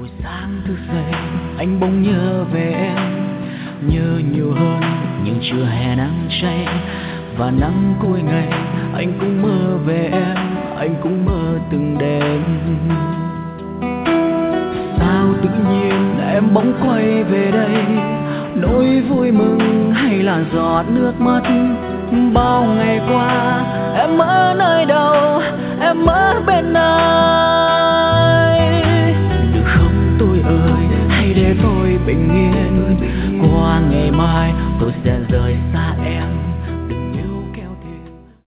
Buổi sáng thức dậy anh bỗng nhớ về em, nhớ nhiều hơn nhưng chưa hè nắng cháy và nắng cuối ngày. Anh cũng mơ về em, anh cũng mơ từng đêm. Sao tự nhiên em bỗng quay về đây, nỗi vui mừng hay là giọt nước mắt? Bao ngày qua em ở nơi đâu, em ở bên ai?